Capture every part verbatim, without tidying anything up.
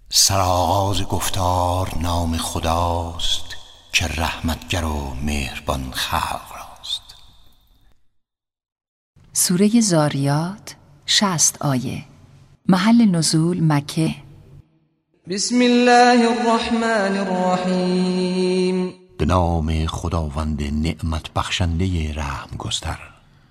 سرآغاز گفتار نام خداست که رحمتگر و مهربان خلق راست. سوره زاریات شصت آیه. محل نزول مکه. بسم الله الرحمن الرحیم. به نام خداوند نعمت بخشنده رحم گستر.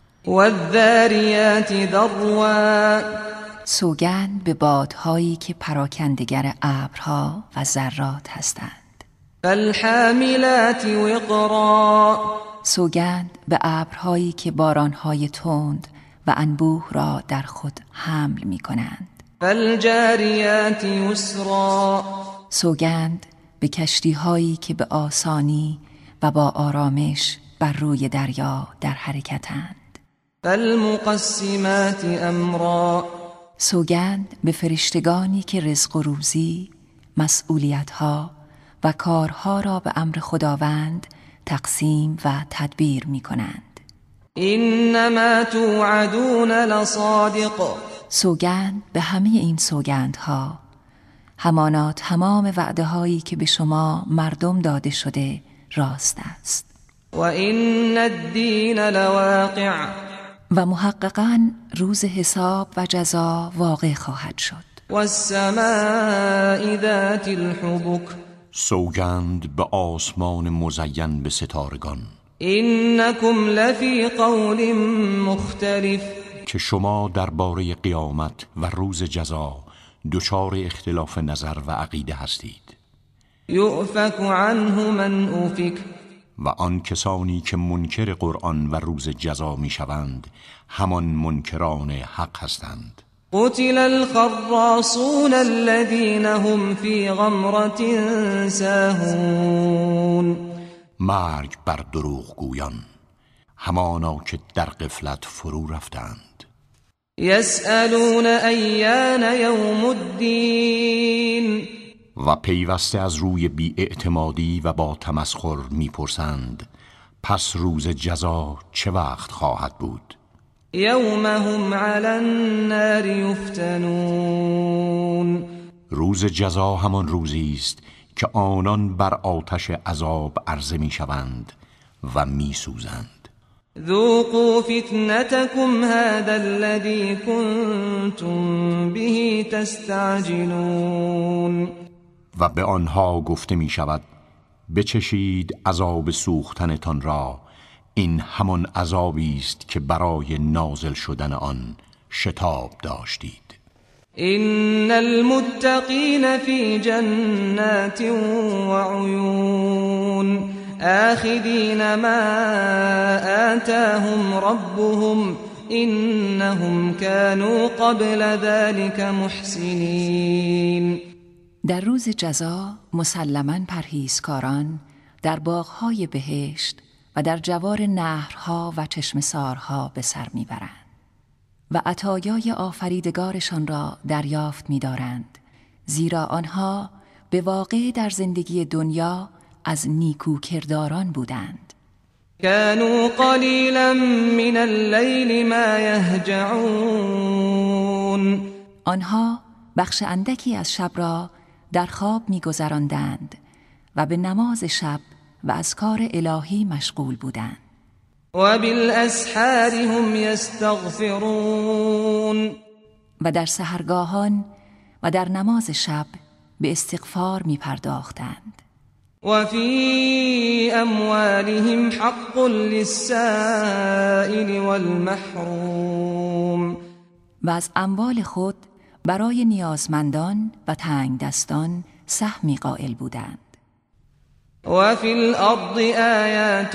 والذاریات ذروا. سوگند به بادهایی که پراکندگر ابرها و ذرات هستند. فالحاملات وقرا. سوگند به ابرهایی که بارانهای تند و انبوه را در خود حمل می کنند. فالجاریات یسرا. سوگند به کشتی‌هایی که به آسانی و با آرامش بر روی دریا در حرکتند. فالمقسمات امرا. سوگند به فرشتگانی که رزق و روزی، مسئولیت‌ها و کارها را به امر خداوند تقسیم و تدبیر می کنند. انما توعدون لصادق. سوگند به همه این سوگندها، همانا تمام وعده هایی که به شما مردم داده شده راست است. و ان الدین لواقع. و محققاً روز حساب و جزا واقع خواهد شد. والسماء ذات الحبک. سوگند به آسمان مزین به ستارگان. انکم لفی قول مختلف. که شما درباره قیامت و روز جزا دچار اختلاف نظر و عقیده هستید. یؤفک عنه من افک. و آن کسانی که منکر قرآن و روز جزا می شوند همان منکران حق هستند. قتل الخراصون الذين هم في غمرة ساهون. مرگ بر دروغ گویان، همانا که در غفلت فرو رفتند. یسألون ایان یوم الدین. و پیوسته از روی بی اعتمادی و با تمسخر میپرسند پس روز جزا چه وقت خواهد بود؟ یوم هم علی النار یفتنون. روز جزا همان روزی است که آنان بر آتش عذاب عرضه میشوند و میسوزند. ذوقوا فتنتكم هذا الذي كنتم به تستعجلون. و به آنها گفته می شود بچشید عذاب سوختنتان را، این همان عذابی است که برای نازل شدن آن شتاب داشتید. ان المتقین فی جنات و عیون آخذین ما آتاهم ربهم انهم كانوا قبل ذلك محسنین. در روز جزا مسلماً پرهیزکاران در باغ‌های بهشت و در جوار نهرها و چشمه‌سارها به سر میبرند و عطایای آفریدگارشان را دریافت می‌دارند، زیرا آنها به واقع در زندگی دنیا از نیکو کرداران بودند. كانوا قلیلا من اللیل ما یهجعون. آنها بخش اندکی از شب را در خواب می‌گذراندند و به نماز شب و اذکار الهی مشغول بودند. و بالاسحار هم یستغفرون. و در سحرگاهان و در نماز شب به استغفار می‌پرداختند. و فی اموالهم حق للسائل والمحروم. و از اموال خود برای نیازمندان و تنگ دستان سهمی قائل بودند. و فی الارض آیات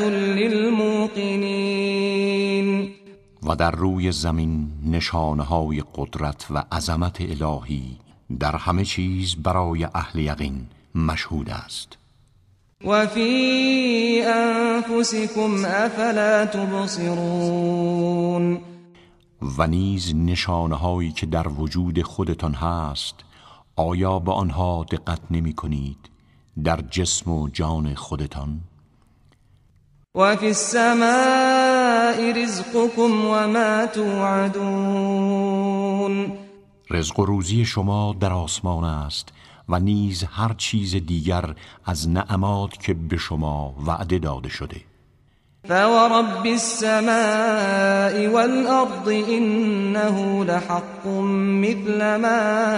للموقنین. و در روی زمین نشانهای قدرت و عظمت الهی در همه چیز برای اهل یقین مشهود است. و فی انفسکم افلا تبصرون. و نیز نشانهایی که در وجود خودتان هست آیا به آنها دقت نمی کنید در جسم و جان خودتان؟ و فی السماء رزقکم و ما توعدون. رزق و روزی شما در آسمان است و نیز هر چیز دیگر از نعمات که به شما وعده داده شده. فورب السماء والأرض إنه لحق مثل ما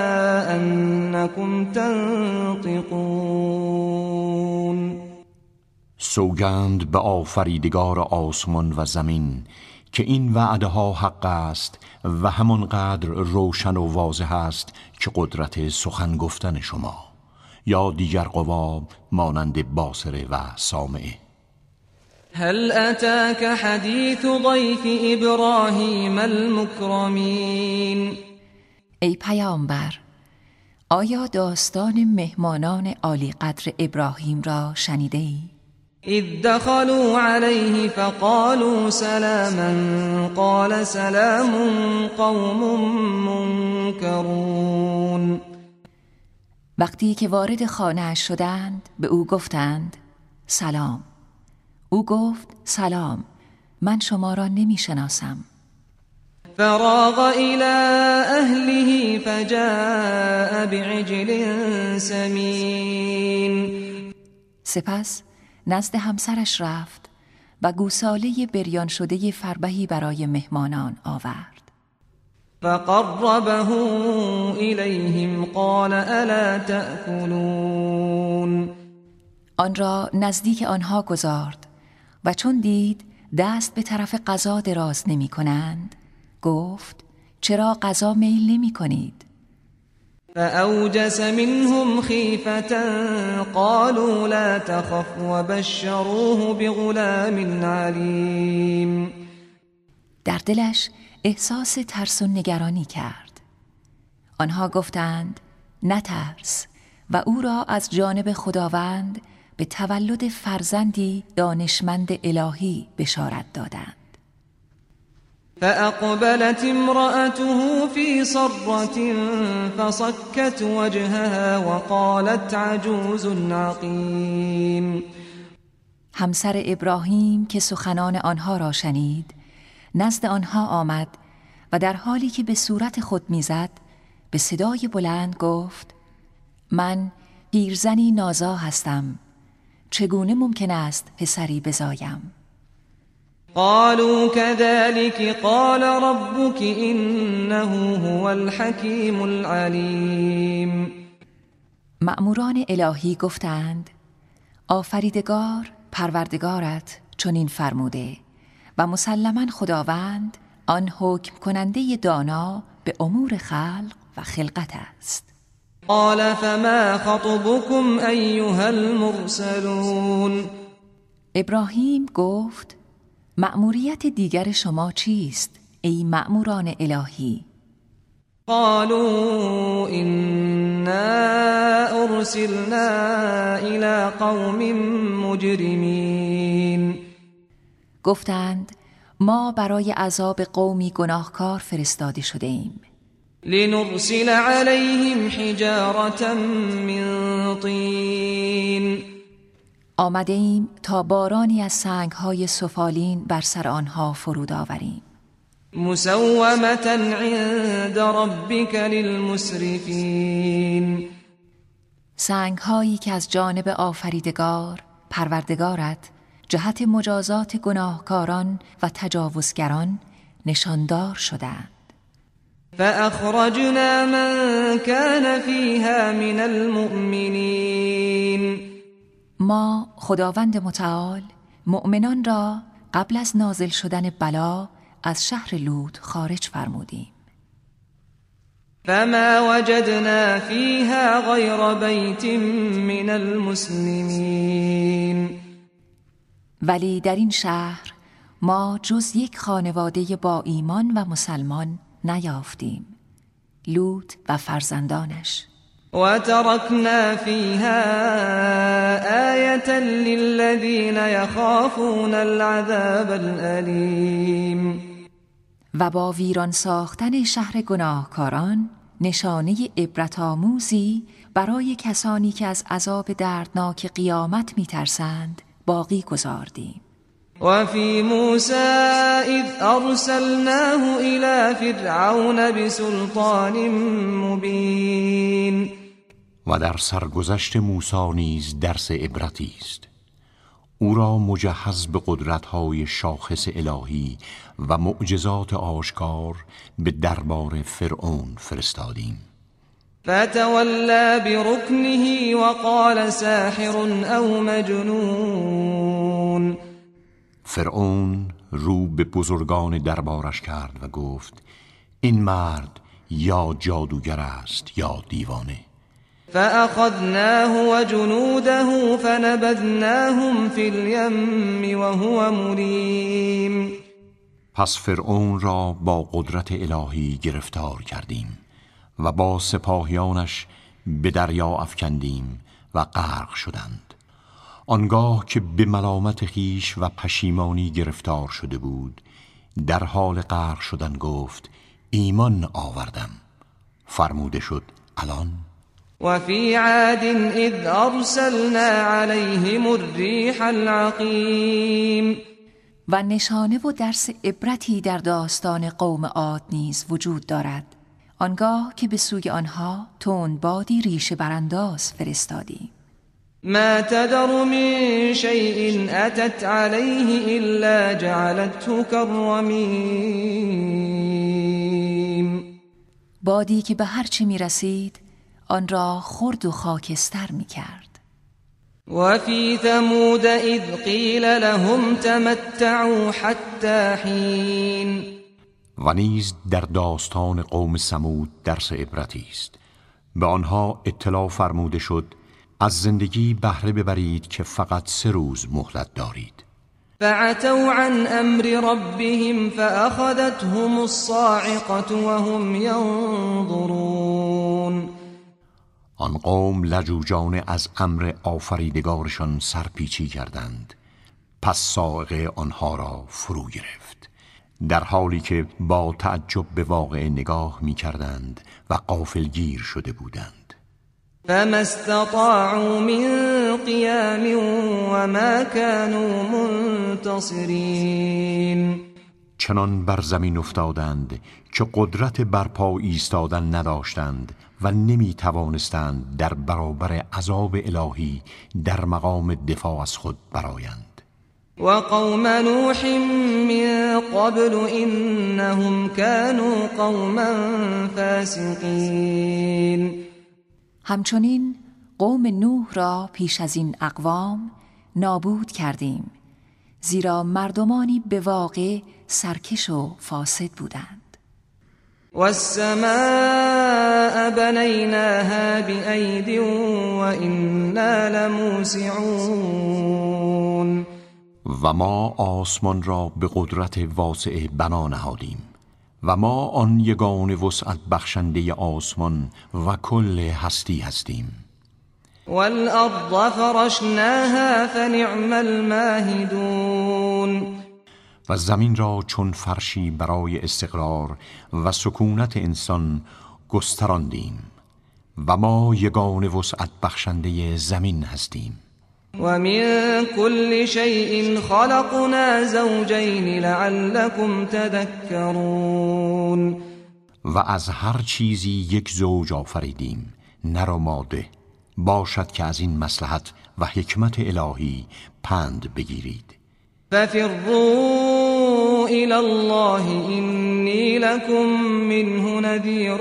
أنكم تنطقون. سوگند به آفریدگار آسمان و زمین که این وعده ها حق است و همانقدر روشن و واضح است که قدرت سخن گفتن شما یا دیگر قوا مانند باصره و سامعه. هل أتاك حديث ضيف إبراهيم المكرمين. ای پیامبر، آیا داستان مهمانان عالی قدر ابراهیم را شنیده ای؟ اذ دخلوا عليه فقالوا سلاما قال سلام قوم منكرون. وقتی که وارد خانه‌اش شدند به او گفتند سلام. او گفت سلام، من شما را نمی شناسم. فراغ إلى أهله فجاء بعجل سمين. سپس نزد همسرش رفت و گوساله بریان شده فربهی برای مهمانان آورد. فقربه إليهم قال ألا تأكلون. آن را نزدیک آنها گذارد و چون دید دست به طرف غذا دراز نمی کنند گفت چرا غذا میل نمی کنید؟ فأوجس منهم خيفة قالوا لا تخف وبشروه بغلام عليم. در دلش احساس ترس و نگرانی کرد. آنها گفتند نترس و او را از جانب خداوند به تولد فرزندی دانشمند الهی بشارت دادند. فأقبلت امرأته في صرة فصكت وجهها وقالت عجوز عقيم. همسر ابراهیم که سخنان آنها را شنید نزد آنها آمد و در حالی که به صورت خود میزد به صدای بلند گفت من پیرزنی نازا هستم، چگونه ممکن است پسری بزایم؟ قالوا كذلك قال ربك إنه هو الحكيم العليم. مأموران الهی گفتند آفریدگار پروردگارت چنین فرموده و مسلماً خداوند آن حکم کننده دانا به امور خلق و خلقت است. قال فما خطبكم أيها المرسلون. ابراهیم گفت مأموریت دیگر شما چیست ای مأموران الهی؟ قالوا إنا أرسلنا إلى قوم مجرمين. گفتند ما برای عذاب قومی گناهکار فرستاده شده ایم. لنرسل عليهم حجارة من طين. آمده ایم تا بارانی از سنگ‌های سفالین بر سر آنها فرود آوریم. مسومة عند ربك للمسرفين. سنگ‌هایی که از جانب آفریدگار پروردگارت جهت مجازات گناهکاران و تجاوزگران نشاندار شدند. فأخرجنا من كان فيها من المؤمنين. ما خداوند متعال مؤمنان را قبل از نازل شدن بلا از شهر لوط خارج فرمودیم. فما وجدنا فيها غير بيت من المسلمين. ولی در این شهر ما جز یک خانواده با ایمان و مسلمان نیافتیم، لوط و فرزندانش. و ترکنا فیها آیة للذین یخافون العذاب الالیم. و با ویران ساختن شهر گناهکاران نشانه عبرت آموزی برای کسانی که از عذاب دردناک قیامت میترسند باقی گذاردیم. و فی موسی اذ ارسلناه الى فرعون بسلطان مبین. و در سرگذشت موسی نیز درس عبرتی است. او را مجهز به قدرت‌های شاخص الهی و معجزات آشکار به دربار فرعون فرستادیم. فتولى بركنه وقال ساحر او مجنون. فرعون رو به بزرگان دربارش کرد و گفت این مرد یا جادوگر است یا دیوانه. فأخذناه وجنوده فنبذناهم في اليم وهو مليم. پس فرعون را با قدرت الهی گرفتار کردیم و با سپاهیانش به دریا افکندیم و غرق شدند. آنگاه که به ملامت خویش و پشیمانی گرفتار شده بود، در حال غرق شدن گفت ایمان آوردم. فرموده شد الان. وفي عاد إذ أرسلنا عليهم الريح العقيم. و نشانه و درس عبرتی در داستان قوم عاد نیز وجود دارد. آنگاه که به سوی آنها تندبادی ریشه برانداز فرستادیم. ما تذر من شيء أتت عليه إلا جعلته كالرميم. بادی که به هر چه می رسید آن را خرد و خاکستر می کرد. و فی ثمود اذ قیل لهم تمتعوا حتی حین. و نیز در داستان قوم ثمود درس عبرتی است. به آنها اطلاع فرموده شد از زندگی بهره ببرید که فقط سه روز مهلت دارید. فعتوا عن امر ربهم فأخذتهم الصاعقة وهم ينظرون. آن قوم لجوجانه از امر آفریدگارشان سرپیچی کردند، پس صاعقه آنها را فرو گرفت، در حالی که با تعجب به واقعه نگاه می کردند و غافلگیر شده بودند. فما استطاعوا من قیام وما كانوا منتصرین. چنان بر زمین افتادند که قدرت برپا ایستادن نداشتند و نمی توانستند در برابر عذاب الهی در مقام دفاع از خود برآیند. و قوم نوح من قبل انهم كانوا قوما فاسقین. همچنین قوم نوح را پیش از این اقوام نابود کردیم، زیرا مردمانی به واقع سرکش و فاسد بودند. والسماء بنيناها بأيد وإنا لموسعون. و ما آسمان را به قدرت واسعه بنا نهادیم و ما آن یگانه وسعت بخشنده آسمان و کل هستی هستیم. والأرض فرشناها فنعم الماهدون. و زمین را چون فرشی برای استقرار و سکونت انسان گستراندیم و ما یگانه وسعت بخشنده زمین هستیم. و من كل شيء خلقنا زوجين لعلكم تذكرون. و از هر چیزی یک زوج آفریدیم، نر و ماده، باشد که از این مصلحت و حکمت الهی پند بگیرید. ففروا إلى الله إني لكم منه نذير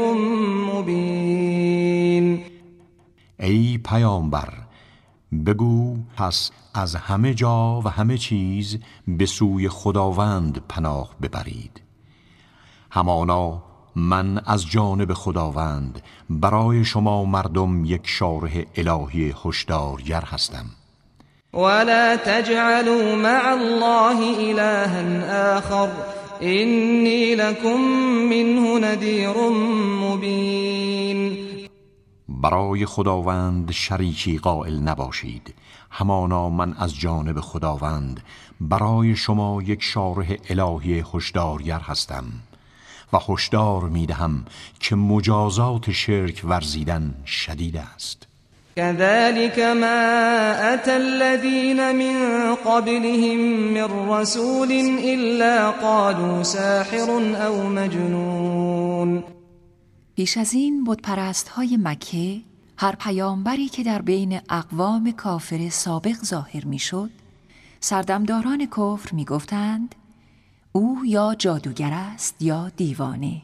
مبين. ای پیامبر، بگو پس از همه جا و همه چیز به سوی خداوند پناه ببرید. همانا من از جانب خداوند برای شما مردم یک شارح الهی هشدارگر هستم. ولا تجعلوا مع الله إلها آخر إني لكم منه نذير مبين. برای خداوند شریکی قائل نباشید، همانا من از جانب خداوند برای شما یک شارح الهی هشدارگر هستم و هشدار میدهم که مجازات شرک ورزیدن شدید است. كذلك ما أتى الذين من قبلهم من رسول إلا قالوا ساحر أو مجنون. پیش از این بتپرست های مکه هر پیامبری که در بین اقوام کافر سابق ظاهر میشد، سردمداران کفر میگفتند او یا جادوگر است یا دیوانه.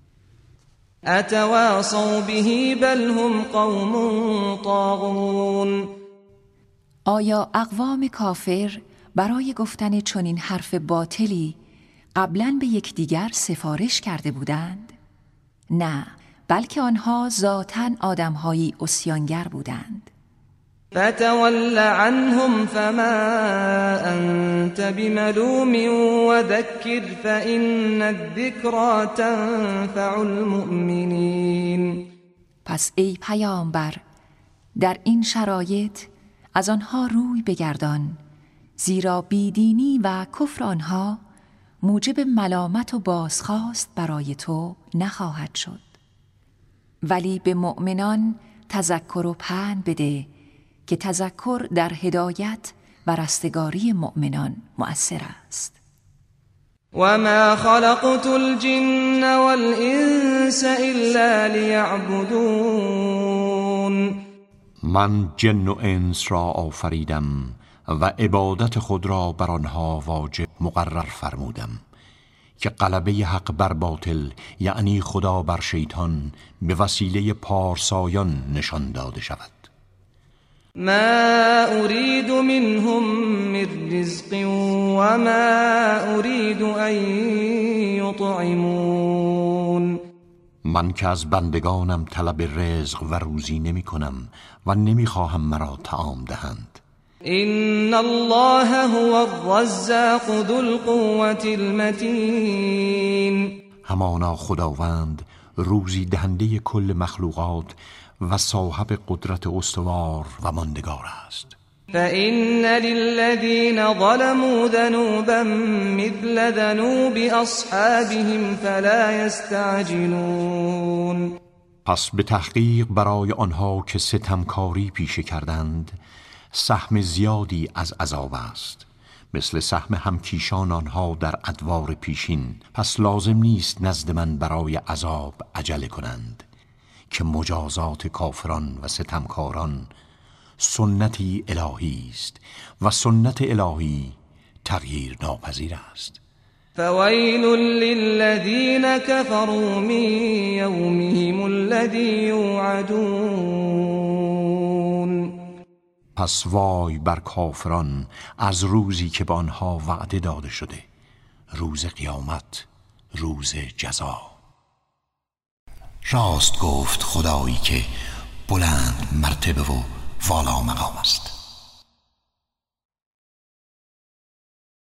اتواصوا به بل هم قوم طاغون. آیا اقوام کافر برای گفتن چنین حرف باطلی قبلاً به یکدیگر سفارش کرده بودند؟ نه، بلکه آنها ذاتاً آدم‌هایی عصیانگر بودند. فتول عنهم فما انت بملوم وذكر فإن الذكرى تنفع المؤمنین. پس ای پیامبر، در این شرایط از آنها روی بگردان، زیرا بیدینی و کفر آنها موجب ملامت و بازخواست برای تو نخواهد شد، ولی به مؤمنان تذکر و پند بده که تذکر در هدایت و رستگاری مؤمنان مؤثر است. وما خلقت الجن والانس الا لیعبدون. من جن و انس را آفریدم و عبادت خود را بر آنها واجب مقرر فرمودم که غلبه حق بر باطل، یعنی خدا بر شیطان، به وسیله پارسایان نشان داده شود. ما اريد منهم من رزق وما اريد ان يطعمون. من که از بندگانم طلب رزق و روزی نمی کنم و نمی خواهم مرا طعام دهند. ان الله هو الرزاق ذو القوة المتین. همانا خداوند روزی دهنده کل مخلوقات و صاحب قدرت استوار و ماندگار است. فإن للذین ظلموا ذنوبا مثل ذنوب اصحابهم فلا یستعجلون. پس به تحقیق برای آنها که ستمکاری پیشه کردند سهم زیادی از عذاب است، مثل سهم همکیشان آنها در ادوار پیشین. پس لازم نیست نزد من برای عذاب عجله کنند که مجازات کافران و ستمکاران سنتی الهی است و سنت الهی تغییر ناپذیر است. فویل للذین کفروا من یومهم الذی یوعدون. پس وای بر کافران از روزی که به آنها وعده داده شده، روز قیامت، روز جزا. راست گفت خدایی که بلند مرتبه و والا مقام است.